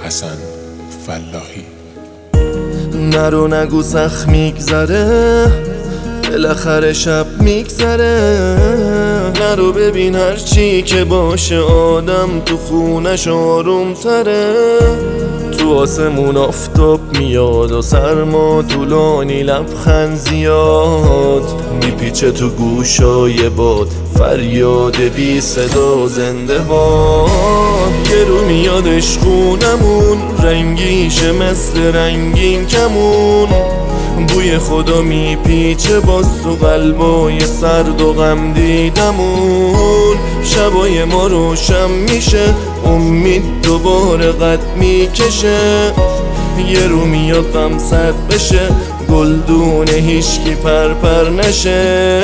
حسن فلاحی. نرو نگو سخت میگذره، بالاخره شب میگذره. نرو ببین هرچی که باشه آدم تو خونش آروم تره. تو آسمون آفتاب میاد و سرما طولانی، لبخند زیاد میپیچه تو گوشای باد، فریاد بی صدا زنده باد. یه رو میادش خونمون، رنگیشه مثل رنگین کمون. بوی خدا میپیچه باز تو قلبای سرد و غم دیدمون. شبای ما روشن میشه، امید دوباره قد میکشه. یه رو میاد غم سرد بشه، گلدون هیچکی پرپر نشه.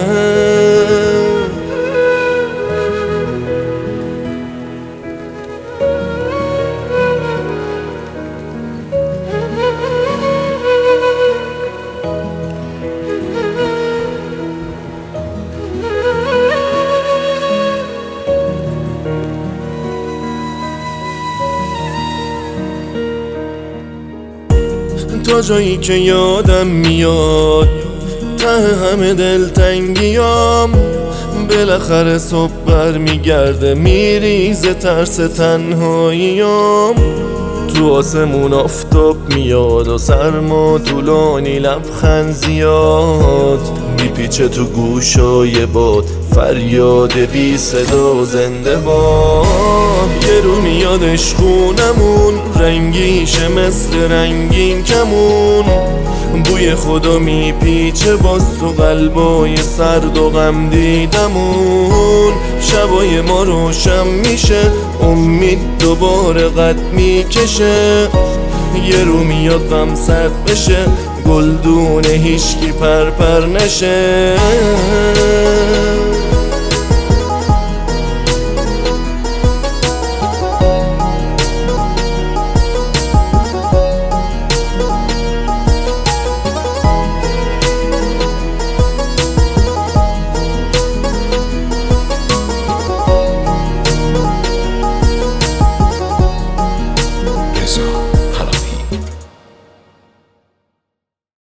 تا جایی که یادم میاد، ته همه دلتنگیام، بالاخره صبح برمیگرده میریزه ترس تنهاییام. تو آسمون آفتاب میاد و سرما طولانی، لبخند زیاد میپیچه تو گوشای باد، فریاد بی صدا زنده باد. یه رو میادش خونمون، رنگیشه مثل رنگین کمون. بوی خدا میپیچه باز تو قلبای سرد و غم دیدمون. شبای ما روشن میشه، امید دوباره قد میکشه. یه رو میاد غم سرد بشه، گلدون هیچکی پرپر نشه.